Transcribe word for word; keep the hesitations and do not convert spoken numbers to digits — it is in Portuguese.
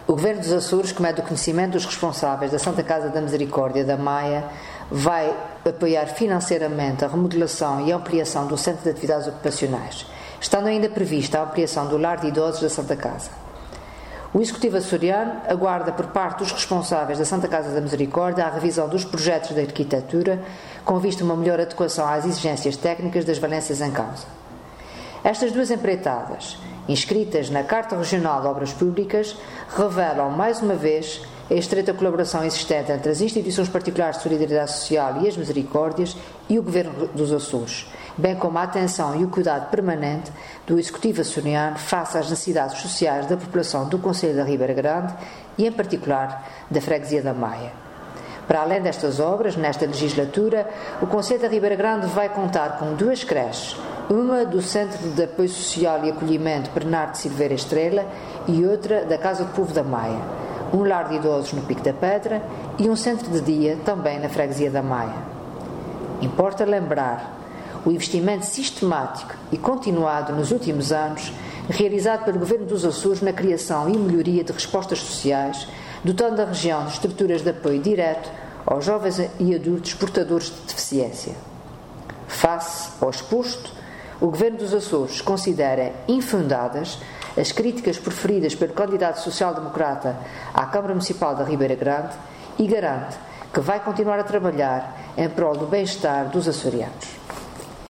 O Governo dos Açores, como é do conhecimento dos responsáveis da Santa Casa da Misericórdia da Maia, vai apoiar financeiramente a remodelação e a ampliação do Centro de Atividades Ocupacionais, estando ainda prevista a ampliação do Lar de Idosos da Santa Casa. O Executivo açoriano aguarda por parte dos responsáveis da Santa Casa da Misericórdia a revisão dos projetos de arquitetura com vista a uma melhor adequação às exigências técnicas das valências em causa. Estas duas empreitadas, inscritas na Carta Regional de Obras Públicas, revelam mais uma vez a estreita colaboração existente entre as instituições particulares de solidariedade social e as misericórdias e o Governo dos Açores, bem como a atenção e o cuidado permanente do Executivo açoriano face às necessidades sociais da população do Concelho da Ribeira Grande e, em particular, da Freguesia da Maia. Para além destas obras, nesta legislatura, o Concelho da Ribeira Grande vai contar com duas creches, uma do Centro de Apoio Social e Acolhimento Bernardo Silveira Estrela e outra da Casa do Povo da Maia, um lar de idosos no Pico da Pedra e um centro de dia também na Freguesia da Maia. Importa lembrar o investimento sistemático e continuado nos últimos anos realizado pelo Governo dos Açores na criação e melhoria de respostas sociais, dotando a região de estruturas de apoio direto aos jovens e adultos portadores de deficiência. Face ao exposto, o Governo dos Açores considera infundadas as críticas proferidas pelo candidato social-democrata à Câmara Municipal da Ribeira Grande e garante que vai continuar a trabalhar em prol do bem-estar dos açorianos.